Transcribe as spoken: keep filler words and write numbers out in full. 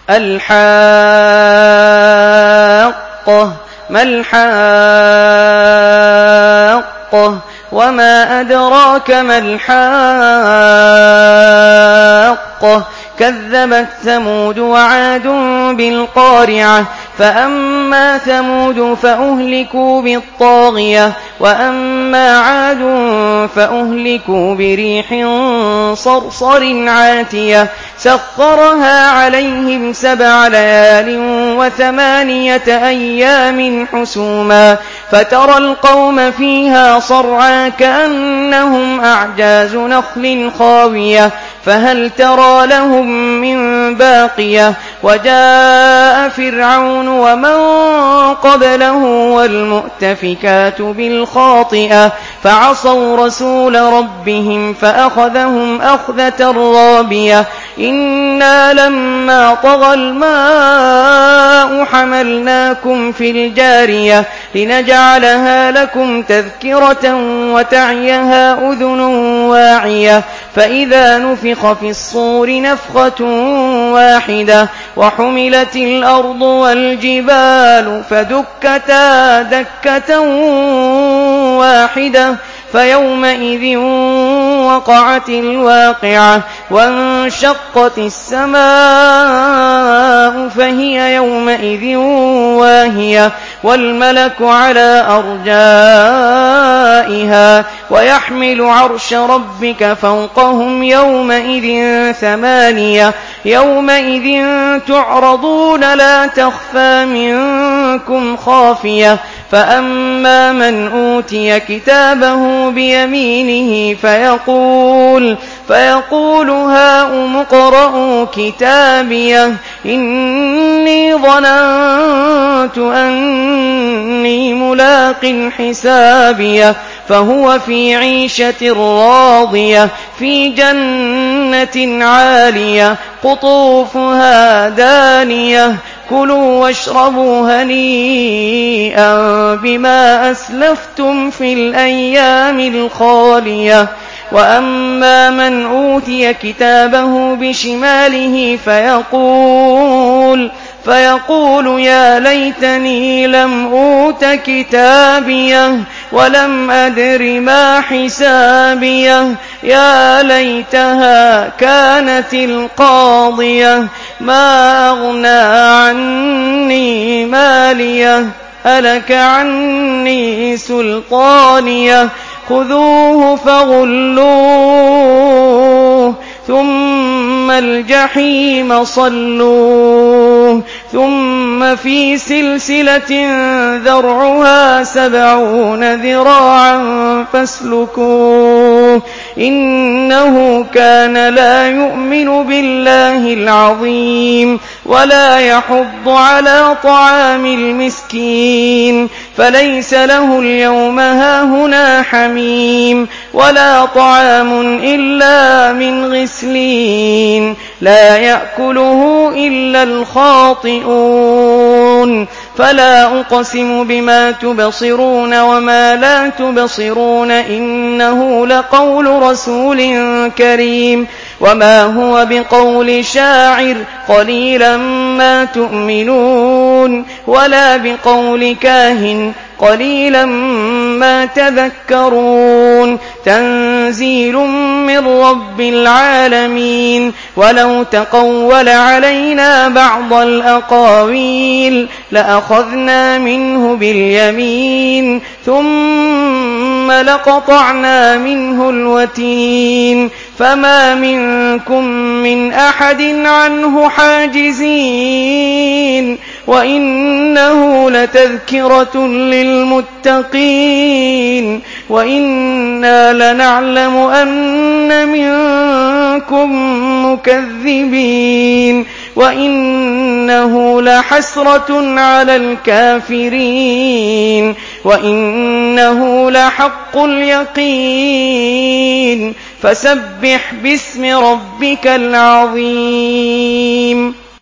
الحاقة ما الحاقة وما أدراك ما الحاقة كذبت ثمود وعاد بالقارعة فأما ثمود فأهلكوا بالطاغية وأما عاد فأهلكوا بريح صرصر عاتية سخرها عليهم سبع ليال وثمانية أيام حسوما فترى القوم فيها صرعا كأنهم أعجاز نخل خاوية فهل ترى لهم من باقية وجاء فرعون ومن قبله والمؤتفكات بالخاطئة فعصوا رسول ربهم فأخذهم أخذة رابية إنا لما طغى الماء حملناكم في الجارية لنجعلها لكم تذكرة وتعيها أذن واعية فإذا نفخ في الصور نفخة واحدة وحملت الأرض والجبال فدكتا دكة واحدة فيومئذ وقعت الواقعة وانشقت السماء فهي يومئذ واهية والملك على أرجائها ويحمل عرش ربك فوقهم يومئذ ثمانية يومئذ تعرضون لا تخفى منكم خافية فأما من أوتي كتابه بيمينه فيقول فيقول هاؤم اقرءوا كتابيه إني ظننت أني ملاق حسابيه فهو في عيشة راضية في جنة عالية قطوفها دانية كلوا واشربوا هنيئا بما أسلفتم في الأيام الخالية وأما من أوتي كتابه بشماله فيقول فيقول يا ليتني لم أوت كتابيه ولم أدر ما حسابيه يا ليتها كانت القاضية ما أغنى عني ماليه هلك عني سلطانيه خذوه فغلوه ثم الجحيم صلوه ثم في سلسلة ذرعها سبعون ذراعا فاسلكوه إنه كان لا يؤمن بالله العظيم ولا يحض على طعام المسكين فليس له اليوم هاهنا حميم ولا طعام إلا من غسلين لا يأكله إلا الخاطئون فلا أقسم بما تبصرون وما لا تبصرون إنه لقول رسول كريم وما هو بقول شاعر قليلا ما تؤمنون ولا بقول كاهن قليلا ما تذكرون تنزيل من رب العالمين ولو تقول علينا بعض الأقاويل لأخذنا منه باليمين ثم لقطعنا منه الوتين فما منكم من أحد عنه حاجزين وإنه لتذكرة للمتقين وإنا لنعلم أن منكم مكذبين وإنه لحسرة على الكافرين وإنه لحق اليقين فسبح باسم ربك العظيم.